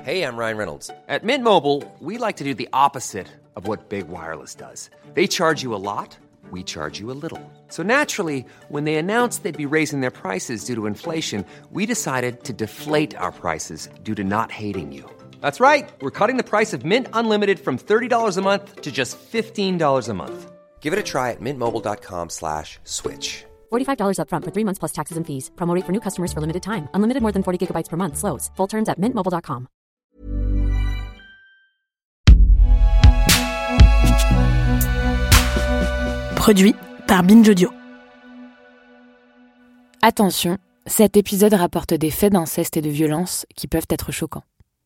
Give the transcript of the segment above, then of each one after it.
Hey, I'm Ryan Reynolds. At Mint Mobile, we like to do the opposite of what Big Wireless does. They charge you a lot, we charge you a little. So naturally, when they announced they'd be raising their prices due to inflation, we decided to deflate our prices due to not hating you. That's right. We're cutting the price of Mint Unlimited from $30 a month to just $15 a month. Give it a try at mintmobile.com/switch. $45 up front for 3 months plus taxes and fees. Promo rate for new customers for limited time. Unlimited more than 40 gigabytes per month. Slows full terms at mintmobile.com. Produit par Binge Audio. Attention, cet épisode rapporte des faits d'inceste et de violence qui peuvent être choquants.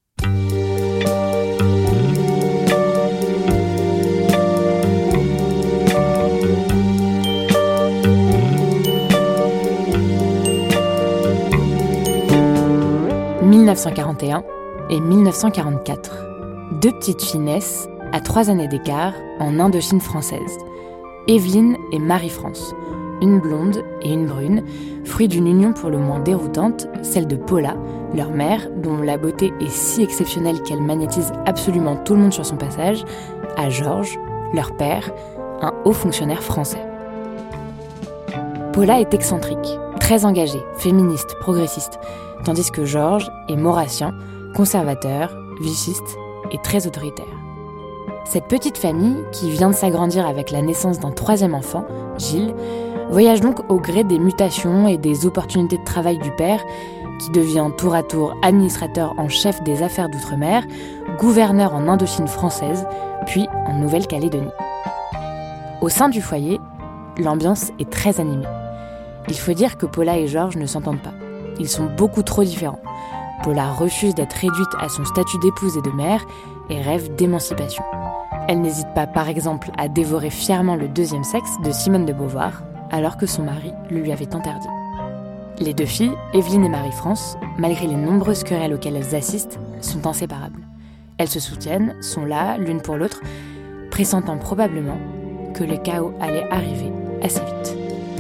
« 1941 et 1944. Deux petites filles naissent, à 3 années d'écart, en Indochine française. Evelyne et Marie-France, une blonde et une brune, fruit d'une union pour le moins déroutante, celle de Paula, leur mère, dont la beauté est si exceptionnelle qu'elle magnétise absolument tout le monde sur son passage, à Georges, leur père, un haut fonctionnaire français. Paula est excentrique, très engagée, féministe, progressiste, tandis que Georges est maurassien, conservateur, vichiste et très autoritaire. Cette petite famille, qui vient de s'agrandir avec la naissance d'un 3e enfant, Gilles, voyage donc au gré des mutations et des opportunités de travail du père, qui devient tour à tour administrateur en chef des affaires d'outre-mer, gouverneur en Indochine française, puis en Nouvelle-Calédonie. Au sein du foyer, l'ambiance est très animée. Il faut dire que Paula et Georges ne s'entendent pas. Ils sont beaucoup trop différents. Paula refuse d'être réduite à son statut d'épouse et de mère et rêve d'émancipation. Elle n'hésite pas, par exemple, à dévorer fièrement le 2e sexe de Simone de Beauvoir, alors que son mari le lui avait interdit. Les deux filles, Evelyne et Marie-France, malgré les nombreuses querelles auxquelles elles assistent, sont inséparables. Elles se soutiennent, sont là, l'une pour l'autre, pressentant probablement que le chaos allait arriver assez vite.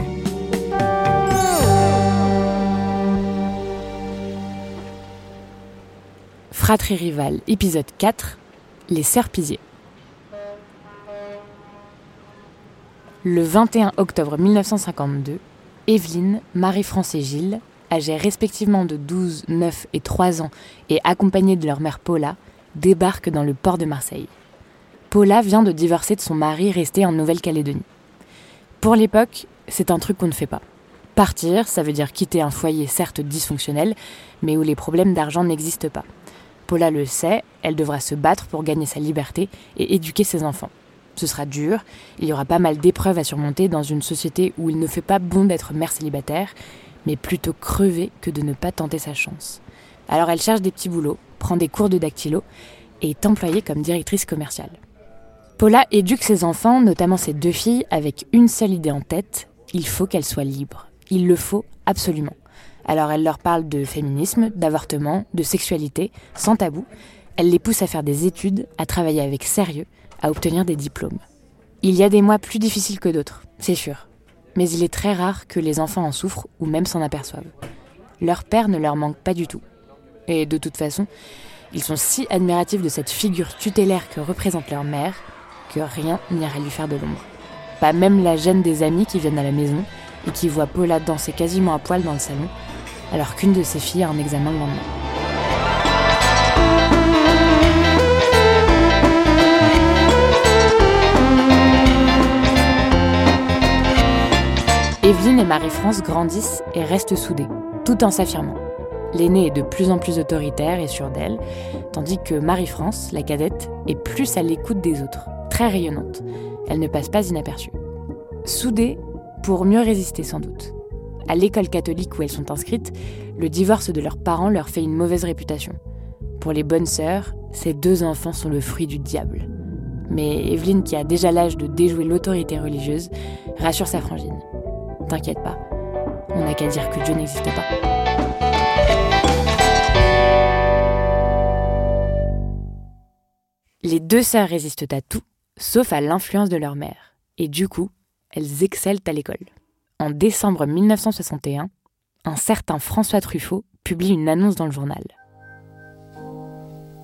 Fratrie rivale, épisode 4, les sœurs Pizier. Le 21 octobre 1952, Evelyne, Marie-France et Gilles, âgés respectivement de 12, 9 et 3 ans et accompagnés de leur mère Paula, débarquent dans le port de Marseille. Paula vient de divorcer de son mari resté en Nouvelle-Calédonie. Pour l'époque, c'est un truc qu'on ne fait pas. Partir, ça veut dire quitter un foyer certes dysfonctionnel, mais où les problèmes d'argent n'existent pas. Paula le sait, elle devra se battre pour gagner sa liberté et éduquer ses enfants. Ce sera dur, il y aura pas mal d'épreuves à surmonter dans une société où il ne fait pas bon d'être mère célibataire, mais plutôt crever que de ne pas tenter sa chance. Alors elle cherche des petits boulots, prend des cours de dactylo et est employée comme directrice commerciale. Paula éduque ses enfants, notamment ses 2 filles, avec une seule idée en tête, il faut qu'elles soient libres. Il le faut absolument. Alors elle leur parle de féminisme, d'avortement, de sexualité, sans tabou. Elle les pousse à faire des études, à travailler avec sérieux, à obtenir des diplômes. Il y a des mois plus difficiles que d'autres, c'est sûr. Mais il est très rare que les enfants en souffrent ou même s'en aperçoivent. Leur père ne leur manque pas du tout. Et de toute façon, ils sont si admiratifs de cette figure tutélaire que représente leur mère que rien n'ira lui faire de l'ombre. Pas même la gêne des amis qui viennent à la maison et qui voient Paula danser quasiment à poil dans le salon, alors qu'une de ses filles a un examen le lendemain. Evelyne et Marie-France grandissent et restent soudées, tout en s'affirmant. L'aînée est de plus en plus autoritaire et sûre d'elle, tandis que Marie-France, la cadette, est plus à l'écoute des autres, très rayonnante. Elle ne passe pas inaperçue. Soudées pour mieux résister sans doute. À l'école catholique où elles sont inscrites, le divorce de leurs parents leur fait une mauvaise réputation. Pour les bonnes sœurs, ces 2 enfants sont le fruit du diable. Mais Evelyne, qui a déjà l'âge de déjouer l'autorité religieuse, rassure sa frangine. « T'inquiète pas, on n'a qu'à dire que Dieu n'existe pas. » Les 2 sœurs résistent à tout, sauf à l'influence de leur mère. Et du coup, elles excellent à l'école. En décembre 1961, un certain François Truffaut publie une annonce dans le journal.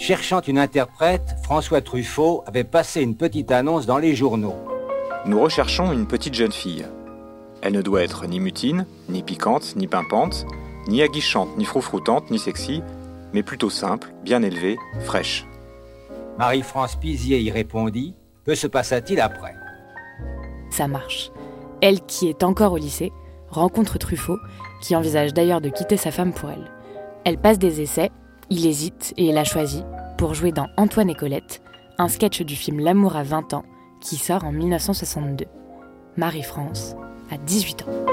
Cherchant une interprète, François Truffaut avait passé une petite annonce dans les journaux. Nous recherchons une petite jeune fille. Elle ne doit être ni mutine, ni piquante, ni pimpante, ni aguichante, ni froufroutante, ni sexy, mais plutôt simple, bien élevée, fraîche. Marie-France Pizier y répondit. Que se passa-t-il après ? Ça marche. Elle, qui est encore au lycée, rencontre Truffaut, qui envisage d'ailleurs de quitter sa femme pour elle. Elle passe des essais, il hésite et la choisit pour jouer dans Antoine et Colette, un sketch du film L'amour à 20 ans, qui sort en 1962. Marie-France a 18 ans.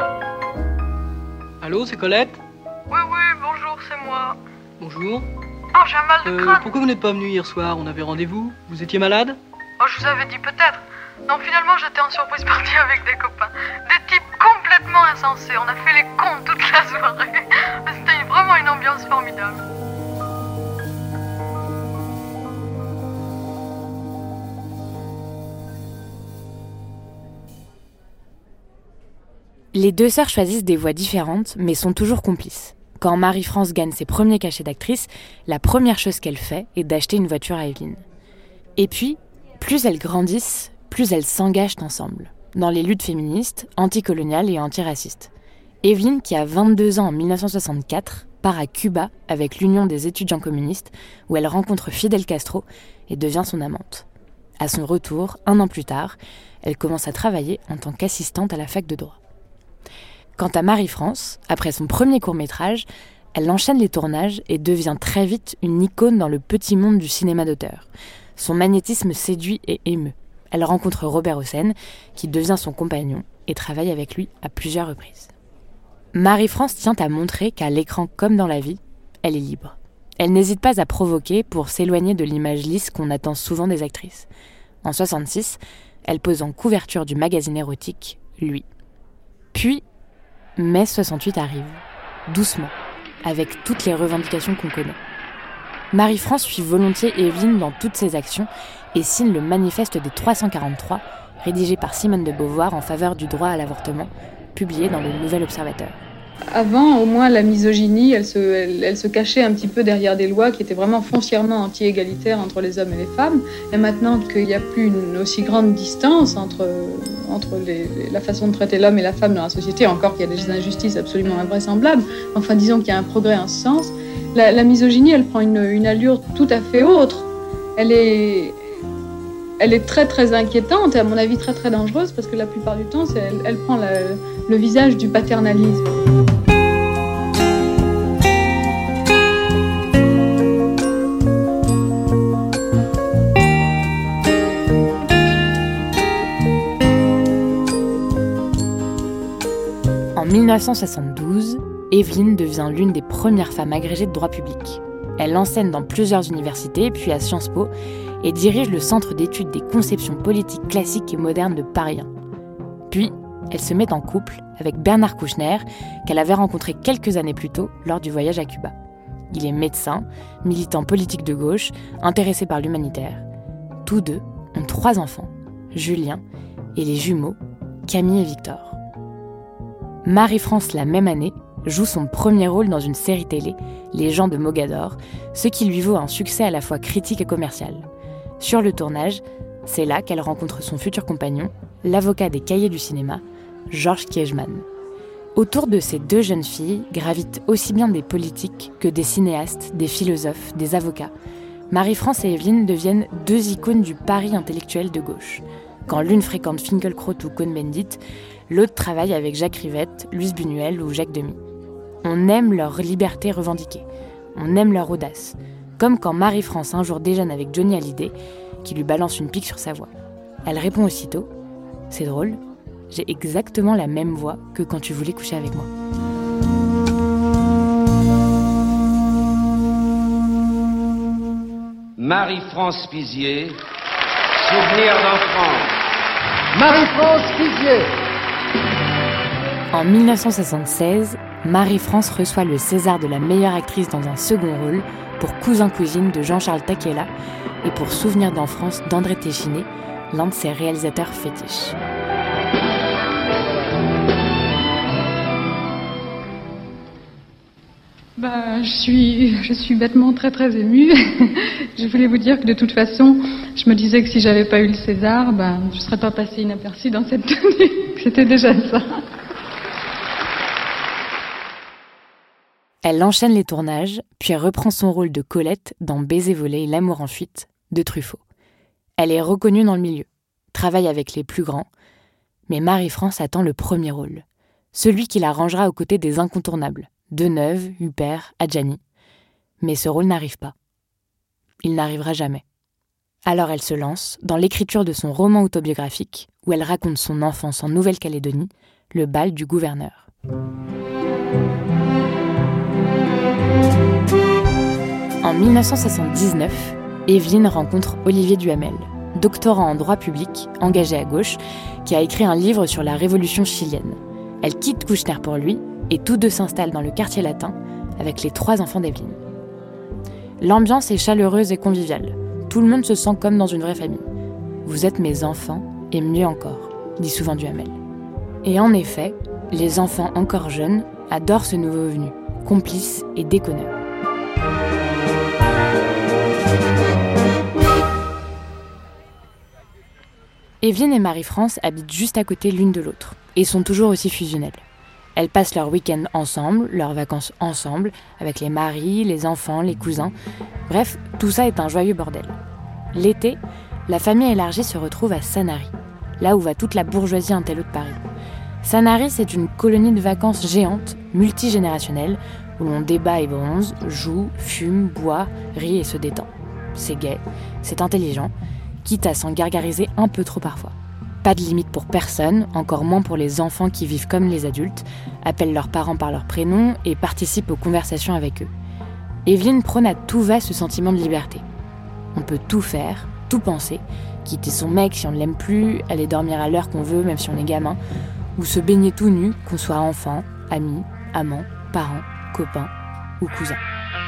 Allô, c'est Colette ? Oui, bonjour, c'est moi. Bonjour. Oh, j'ai un mal de crâne. Pourquoi vous n'êtes pas venu hier soir ? On avait rendez-vous ? Vous étiez malade ? Oh, je vous avais dit peut-être. Non, finalement, j'étais en surprise partie avec des copains. Des types complètement insensés. On a fait les cons toute la soirée. C'était vraiment une ambiance formidable. Les deux sœurs choisissent des voies différentes, mais sont toujours complices. Quand Marie-France gagne ses premiers cachets d'actrice, la première chose qu'elle fait est d'acheter une voiture à Evelyne. Et puis, plus elles grandissent, plus elles s'engagent ensemble, dans les luttes féministes, anticoloniales et antiracistes. Evelyne, qui a 22 ans en 1964, part à Cuba avec l'Union des étudiants communistes, où elle rencontre Fidel Castro et devient son amante. À son retour, 1 an plus tard, elle commence à travailler en tant qu'assistante à la fac de droit. Quant à Marie-France, après son premier court-métrage, elle enchaîne les tournages et devient très vite une icône dans le petit monde du cinéma d'auteur. Son magnétisme séduit et émeut. Elle rencontre Robert Hossein, qui devient son compagnon et travaille avec lui à plusieurs reprises. Marie-France tient à montrer qu'à l'écran comme dans la vie, elle est libre. Elle n'hésite pas à provoquer pour s'éloigner de l'image lisse qu'on attend souvent des actrices. En 1966, elle pose en couverture du magazine érotique « Lui ». Puis, mai 68 arrive, doucement, avec toutes les revendications qu'on connaît. Marie-France suit volontiers Evelyne dans toutes ses actions et signe le manifeste des 343, rédigé par Simone de Beauvoir en faveur du droit à l'avortement, publié dans le Nouvel Observateur. Avant, au moins, la misogynie, elle se cachait un petit peu derrière des lois qui étaient vraiment foncièrement anti-égalitaires entre les hommes et les femmes. Et maintenant qu'il n'y a plus une aussi grande distance entre la façon de traiter l'homme et la femme dans la société, encore qu'il y a des injustices absolument invraisemblables, enfin disons qu'il y a un progrès en ce sens, la misogynie, elle prend une allure tout à fait autre. Elle est très très inquiétante et à mon avis très très dangereuse parce que la plupart du temps, elle prend le visage du paternalisme. En 1972, Evelyne devient l'une des premières femmes agrégées de droit public. Elle enseigne dans plusieurs universités, puis à Sciences Po, et dirige le Centre d'études des conceptions politiques classiques et modernes de Paris 1. Puis, elle se met en couple avec Bernard Kouchner, qu'elle avait rencontré quelques années plus tôt lors du voyage à Cuba. Il est médecin, militant politique de gauche, intéressé par l'humanitaire. Tous deux ont 3 enfants, Julien et les jumeaux, Camille et Victor. Marie-France, la même année, joue son premier rôle dans une série télé, Les gens de Mogador, ce qui lui vaut un succès à la fois critique et commercial. Sur le tournage, c'est là qu'elle rencontre son futur compagnon, l'avocat des cahiers du cinéma, Georges Kiechman. Autour de ces 2 jeunes filles gravitent aussi bien des politiques que des cinéastes, des philosophes, des avocats. Marie-France et Evelyne deviennent 2 icônes du Paris intellectuel de gauche. Quand l'une fréquente Finkielkraut ou Cohn-Bendit, l'autre travaille avec Jacques Rivette, Louise Buñuel ou Jacques Demy. On aime leur liberté revendiquée. On aime leur audace. Comme quand Marie-France un jour déjeune avec Johnny Hallyday, qui lui balance une pique sur sa voix. Elle répond aussitôt « C'est drôle, j'ai exactement la même voix que quand tu voulais coucher avec moi. » Marie-France Pizier, souvenir d'enfance. Marie-France Pizier. En 1976, Marie-France reçoit le César de la meilleure actrice dans un second rôle pour Cousin-Cousine de Jean-Charles Taquella et pour Souvenir d'enfance d'André Téchiné, l'un de ses réalisateurs fétiches. Je suis bêtement très très émue. Je voulais vous dire que de toute façon, je me disais que si j'avais pas eu le César, je serais pas passée inaperçue dans cette tenue. C'était déjà ça. Elle enchaîne les tournages, puis reprend son rôle de Colette dans Baiser volé et L'amour en fuite de Truffaut. Elle est reconnue dans le milieu, travaille avec les plus grands, mais Marie-France attend le premier rôle, celui qui la rangera aux côtés des incontournables, Deneuve, Huppert, Adjani. Mais ce rôle n'arrive pas. Il n'arrivera jamais. Alors elle se lance dans l'écriture de son roman autobiographique où elle raconte son enfance en Nouvelle-Calédonie, le bal du gouverneur. En 1979, Evelyne rencontre Olivier Duhamel, doctorant en droit public, engagé à gauche, qui a écrit un livre sur la révolution chilienne. Elle quitte Kouchner pour lui et tous deux s'installent dans le quartier latin avec les 3 enfants d'Evelyne. L'ambiance est chaleureuse et conviviale. Tout le monde se sent comme dans une vraie famille. « Vous êtes mes enfants, et mieux encore », dit souvent Duhamel. Et en effet, les enfants encore jeunes adorent ce nouveau venu, complice et déconneur. Evelyne et Marie-France habitent juste à côté l'une de l'autre et sont toujours aussi fusionnelles. Elles passent leurs week-ends ensemble, leurs vacances ensemble, avec les maris, les enfants, les cousins. Bref, tout ça est un joyeux bordel. L'été, la famille élargie se retrouve à Sanary, là où va toute la bourgeoisie intello de Paris. Sanary, c'est une colonie de vacances géante, multigénérationnelle, où l'on débat et bronze, joue, fume, boit, rit et se détend. C'est gai, c'est intelligent, quitte à s'en gargariser un peu trop parfois. Pas de limite pour personne, encore moins pour les enfants qui vivent comme les adultes, appellent leurs parents par leur prénom et participent aux conversations avec eux. Evelyne prône à tout va ce sentiment de liberté. On peut tout faire, tout penser, quitter son mec si on ne l'aime plus, aller dormir à l'heure qu'on veut même si on est gamin, ou se baigner tout nu, qu'on soit enfant, ami, amant, parent, copain ou cousin.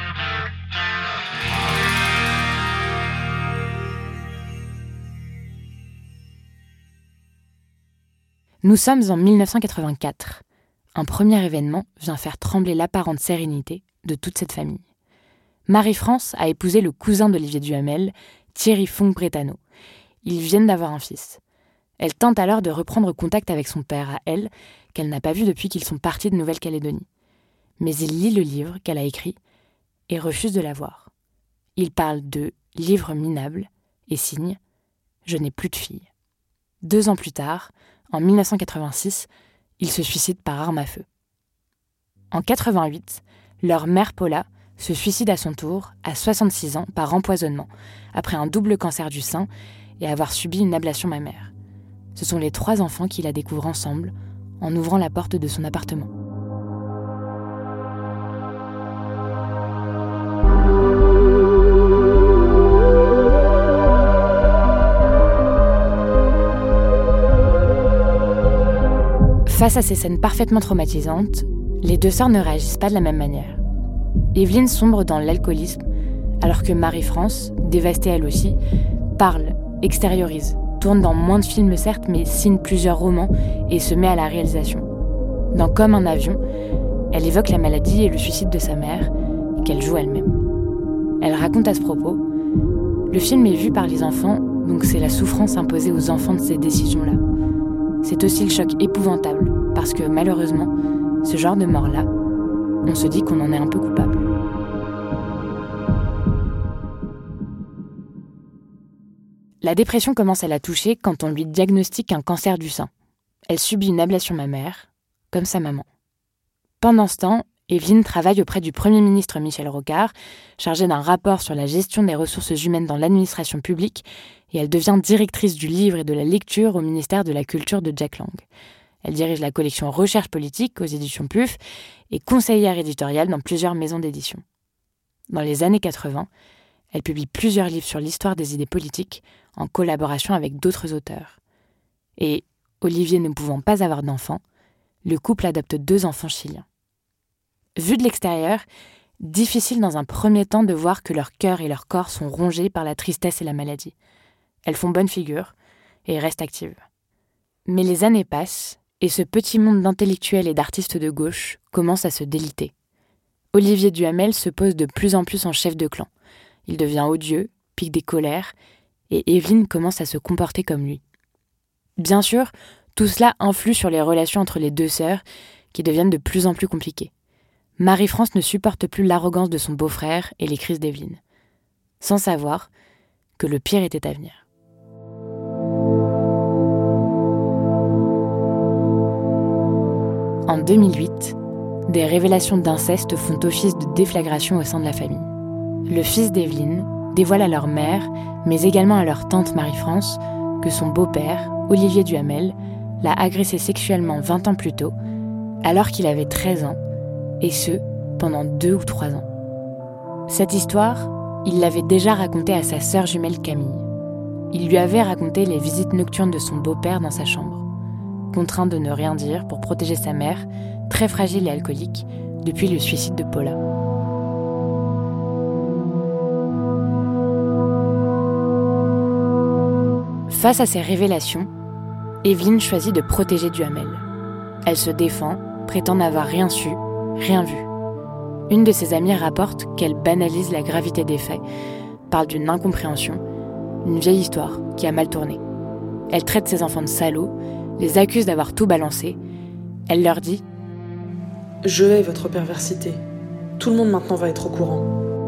Nous sommes en 1984. Un premier événement vient faire trembler l'apparente sérénité de toute cette famille. Marie-France a épousé le cousin d'Olivier Duhamel, Thierry Fonck-Bretano. Ils viennent d'avoir un fils. Elle tente alors de reprendre contact avec son père à elle, qu'elle n'a pas vu depuis qu'ils sont partis de Nouvelle-Calédonie. Mais il lit le livre qu'elle a écrit et refuse de la voir. Il parle de « livre minable » et signe « Je n'ai plus de fille ». 2 ans plus tard, en 1986, ils se suicident par arme à feu. En 88, leur mère Paula se suicide à son tour, à 66 ans, par empoisonnement, après un double cancer du sein et avoir subi une ablation mammaire. Ce sont les 3 enfants qui la découvrent ensemble, en ouvrant la porte de son appartement. Face à ces scènes parfaitement traumatisantes, les 2 sœurs ne réagissent pas de la même manière. Evelyne sombre dans l'alcoolisme, alors que Marie-France, dévastée elle aussi, parle, extériorise, tourne dans moins de films certes, mais signe plusieurs romans et se met à la réalisation. Dans Comme un avion, elle évoque la maladie et le suicide de sa mère, qu'elle joue elle-même. Elle raconte à ce propos « Le film est vu par les enfants, donc c'est la souffrance imposée aux enfants de ces décisions-là. C'est aussi le choc épouvantable, parce que malheureusement, ce genre de mort-là, on se dit qu'on en est un peu coupable. » La dépression commence à la toucher quand on lui diagnostique un cancer du sein. Elle subit une ablation mammaire, comme sa maman. Pendant ce temps, Evelyne travaille auprès du Premier ministre Michel Rocard, chargée d'un rapport sur la gestion des ressources humaines dans l'administration publique, et elle devient directrice du livre et de la lecture au ministère de la Culture de Jack Lang. Elle dirige la collection Recherche politique aux éditions PUF et conseillère éditoriale dans plusieurs maisons d'édition. Dans les années 80, elle publie plusieurs livres sur l'histoire des idées politiques en collaboration avec d'autres auteurs. Et, Olivier ne pouvant pas avoir d'enfants, le couple adopte 2 enfants chiliens. Vu de l'extérieur, difficile dans un premier temps de voir que leur cœur et leur corps sont rongés par la tristesse et la maladie. Elles font bonne figure et restent actives. Mais les années passent et ce petit monde d'intellectuels et d'artistes de gauche commence à se déliter. Olivier Duhamel se pose de plus en plus en chef de clan. Il devient odieux, pique des colères, et Evelyne commence à se comporter comme lui. Bien sûr, tout cela influe sur les relations entre les deux sœurs, qui deviennent de plus en plus compliquées. Marie-France ne supporte plus l'arrogance de son beau-frère et les crises d'Evelyne, sans savoir que le pire était à venir. En 2008, des révélations d'inceste font office de déflagration au sein de la famille. Le fils d'Evelyne dévoile à leur mère, mais également à leur tante Marie-France, que son beau-père, Olivier Duhamel, l'a agressé sexuellement 20 ans plus tôt, alors qu'il avait 13 ans, et ce, pendant 2 ou 3 ans. Cette histoire, il l'avait déjà racontée à sa sœur jumelle Camille. Il lui avait raconté les visites nocturnes de son beau-père dans sa chambre, contraint de ne rien dire pour protéger sa mère, très fragile et alcoolique, depuis le suicide de Paula. Face à ces révélations, Evelyne choisit de protéger Duhamel. Elle se défend, prétend n'avoir rien su, rien vu. Une de ses amies rapporte qu'elle banalise la gravité des faits, parle d'une incompréhension, une vieille histoire qui a mal tourné. Elle traite ses enfants de salauds, les accuse d'avoir tout balancé. Elle leur dit « Je hais votre perversité. Tout le monde maintenant va être au courant. »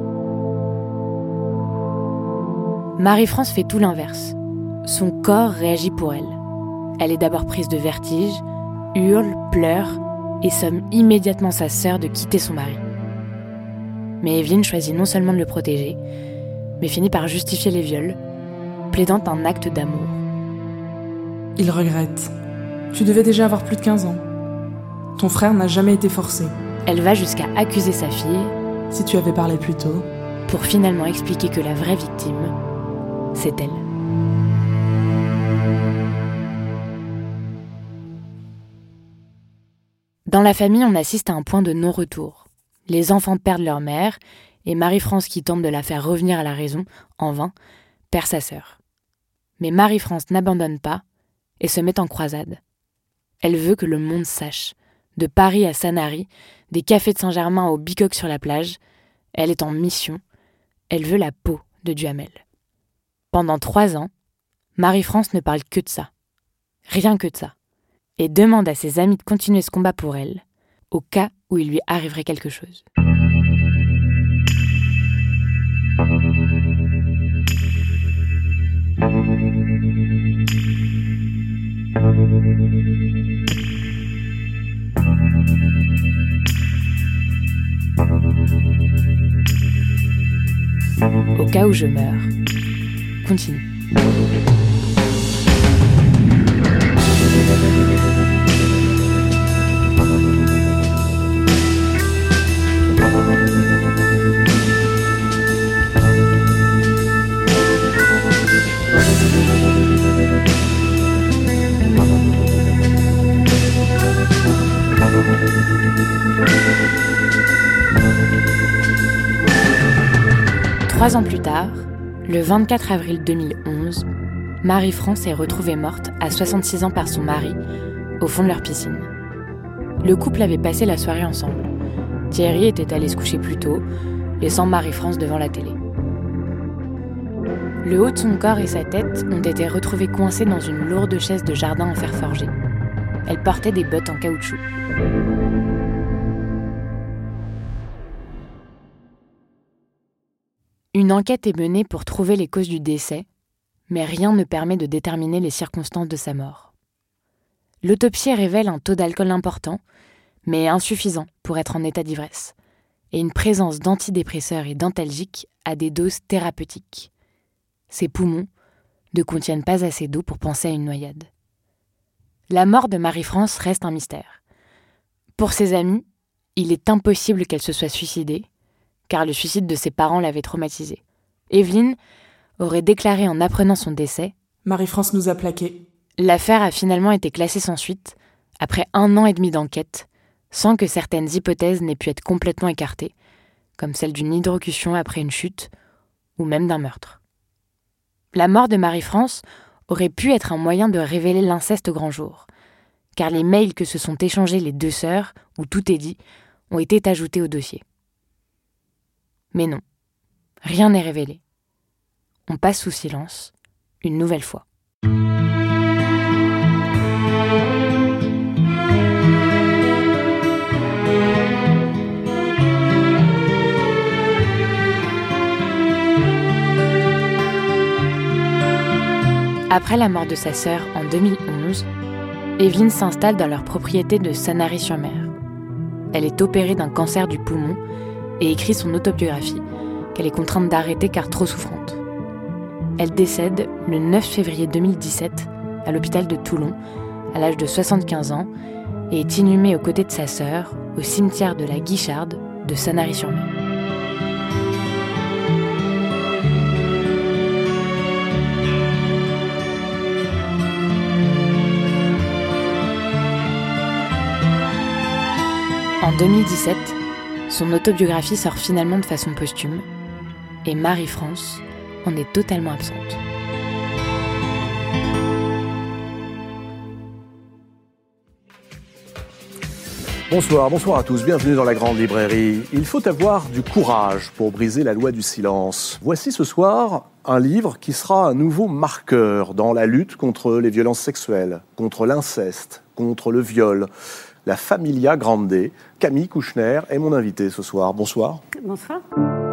Marie-France fait tout l'inverse. Son corps réagit pour elle. Elle est d'abord prise de vertige, hurle, pleure et somme immédiatement sa sœur de quitter son mari. Mais Evelyne choisit non seulement de le protéger, mais finit par justifier les viols, plaidant un acte d'amour. Il regrette. Tu devais déjà avoir plus de 15 ans. Ton frère n'a jamais été forcé. Elle va jusqu'à accuser sa fille. Si tu avais parlé plus tôt. Pour finalement expliquer que la vraie victime, c'est elle. Dans la famille, on assiste à un point de non-retour. Les enfants perdent leur mère, et Marie-France, qui tente de la faire revenir à la raison, en vain, perd sa sœur. Mais Marie-France n'abandonne pas et se met en croisade. Elle veut que le monde sache. De Paris à Sanary, des cafés de Saint-Germain au Bicoque sur la plage, elle est en mission. Elle veut la peau de Duhamel. Pendant 3 ans, Marie-France ne parle que de ça. Rien que de ça. Et demande à ses amis de continuer ce combat pour elle, au cas où il lui arriverait quelque chose. Au cas où je meurs, continue. Trois ans plus tard, le 24 avril 2011, Marie-France est retrouvée morte à 66 ans par son mari, au fond de leur piscine. Le couple avait passé la soirée ensemble. Thierry était allé se coucher plus tôt, laissant Marie-France devant la télé. Le haut de son corps et sa tête ont été retrouvés coincés dans une lourde chaise de jardin en fer forgé. Elle portait des bottes en caoutchouc. Une enquête est menée pour trouver les causes du décès, mais rien ne permet de déterminer les circonstances de sa mort. L'autopsie révèle un taux d'alcool important, mais insuffisant pour être en état d'ivresse, et une présence d'antidépresseurs et d'antalgiques à des doses thérapeutiques. Ses poumons ne contiennent pas assez d'eau pour penser à une noyade. La mort de Marie-France reste un mystère. Pour ses amis, il est impossible qu'elle se soit suicidée, car le suicide de ses parents l'avait traumatisée. Evelyne aurait déclaré en apprenant son décès « Marie-France nous a plaqués ». L'affaire a finalement été classée sans suite, après 1 an et demi d'enquête, sans que certaines hypothèses n'aient pu être complètement écartées, comme celle d'une hydrocution après une chute, ou même d'un meurtre. La mort de Marie-France aurait pu être un moyen de révéler l'inceste au grand jour, car les mails que se sont échangés les deux sœurs, où tout est dit, ont été ajoutés au dossier. Mais non, rien n'est révélé. On passe sous silence, une nouvelle fois. Après la mort de sa sœur en 2011, Evelyne s'installe dans leur propriété de Sanary-sur-Mer. Elle est opérée d'un cancer du poumon et écrit son autobiographie, qu'elle est contrainte d'arrêter car trop souffrante. Elle décède le 9 février 2017 à l'hôpital de Toulon, à l'âge de 75 ans, et est inhumée aux côtés de sa sœur au cimetière de la Guicharde de Sanary-sur-Mer. En 2017, son autobiographie sort finalement de façon posthume et Marie-France en est totalement absente. Bonsoir à tous, bienvenue dans la Grande Librairie. Il faut avoir du courage pour briser la loi du silence. Voici ce soir un livre qui sera un nouveau marqueur dans la lutte contre les violences sexuelles, contre l'inceste, contre le viol. La Familia Grande. Camille Kouchner est mon invitée ce soir. Bonsoir. Bonsoir.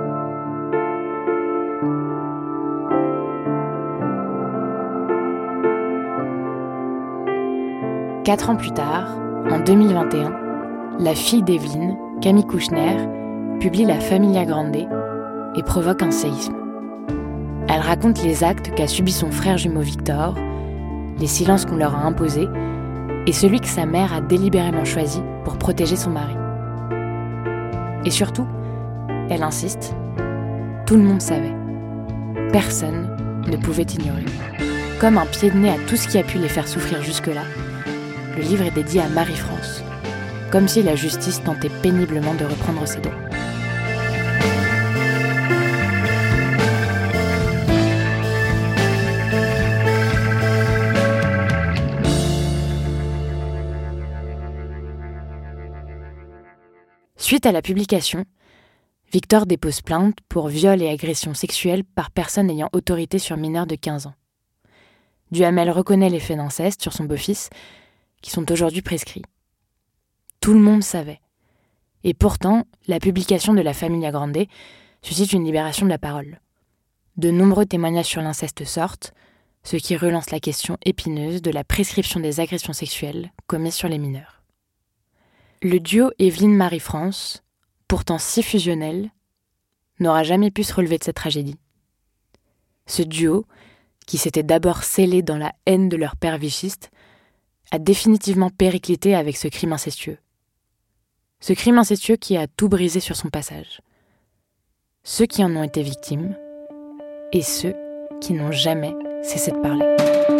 Quatre ans plus tard, en 2021, la fille d'Evelyne, Camille Kouchner, publie La Familia Grande et provoque un séisme. Elle raconte les actes qu'a subis son frère jumeau Victor, les silences qu'on leur a imposés et celui que sa mère a délibérément choisi pour protéger son mari. Et surtout, elle insiste, tout le monde savait. Personne ne pouvait ignorer. Comme un pied de nez à tout ce qui a pu les faire souffrir jusque-là, le livre est dédié à Marie-France, comme si la justice tentait péniblement de reprendre ses droits. Suite à la publication, Victor dépose plainte pour viol et agression sexuelle par personne ayant autorité sur mineurs de 15 ans. Duhamel reconnaît les faits d'inceste sur son beau-fils, qui sont aujourd'hui prescrits. Tout le monde savait. Et pourtant, la publication de La Familia Grande suscite une libération de la parole. De nombreux témoignages sur l'inceste sortent, ce qui relance la question épineuse de la prescription des agressions sexuelles commises sur les mineurs. Le duo Evelyne-Marie-France, pourtant si fusionnel, n'aura jamais pu se relever de cette tragédie. Ce duo, qui s'était d'abord scellé dans la haine de leur père vichiste, a définitivement périclité avec ce crime incestueux. Ce crime incestueux qui a tout brisé sur son passage. Ceux qui en ont été victimes et ceux qui n'ont jamais cessé de parler.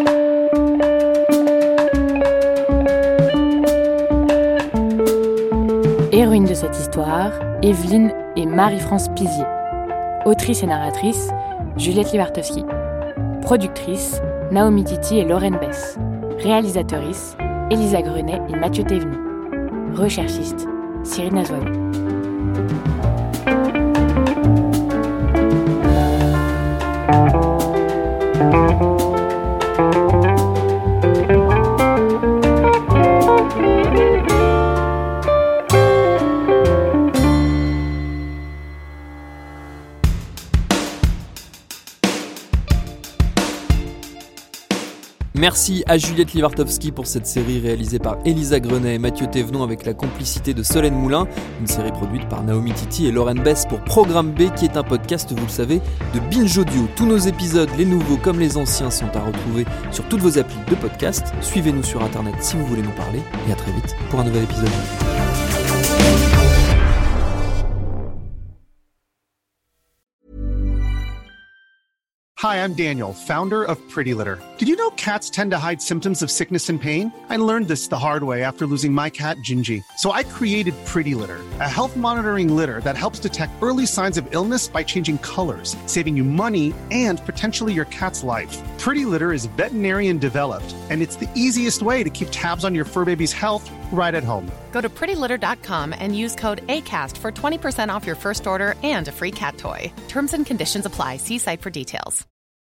Héroïne de cette histoire, Evelyne et Marie-France Pizier. Autrice et narratrice, Juliette Livartowski. Productrice, Naomi Titi et Lorraine Bess. Réalisatrice, Elisa Grenet et Mathieu Thévenoud. Recherchiste, Cyril Nazouavi. Merci à Juliette Livartowski pour cette série réalisée par Elisa Grenet et Mathieu Thévenoud avec la complicité de Solène Moulin, une série produite par Naomi Titi et Lorraine Bess pour Programme B qui est un podcast, vous le savez, de Binge Audio. Tous nos épisodes, les nouveaux comme les anciens, sont à retrouver sur toutes vos applis de podcast. Suivez-nous sur internet si vous voulez nous parler et à très vite pour un nouvel épisode. Hi, I'm Daniel, founder of Pretty Litter. Did you know cats tend to hide symptoms of sickness and pain? I learned this the hard way after losing my cat, Gingy. So I created Pretty Litter, a health monitoring litter that helps detect early signs of illness by changing colors, saving you money and potentially your cat's life. Pretty Litter is veterinarian developed, and it's the easiest way to keep tabs on your fur baby's health right at home. Go to prettylitter.com and use code ACAST for 20% off your first order and a free cat toy. Terms and conditions apply. See site for details.